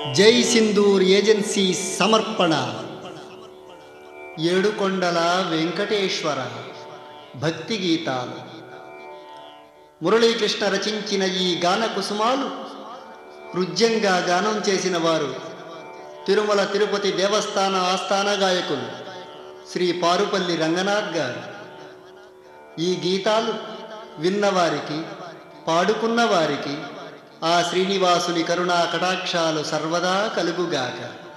జై సింధూర్ ఏజెన్సీ సమర్పణ. ఏడుకొండల వెంకటేశ్వర భక్తి గీతాలు. మురళీకృష్ణ రచించిన ఈ గాన కుసుమాలు హృద్యంగా గానం చేసిన వారు తిరుమల తిరుపతి దేవస్థాన ఆస్థాన గాయకులు శ్రీ పారుపల్లి రంగనాథ్ గారు. ఈ గీతాలు విన్నవారికి, పాడుకున్న వారికి ఆ శ్రీనివాసుని కరుణా కటాక్షాలు సర్వదా కలుగుగాక.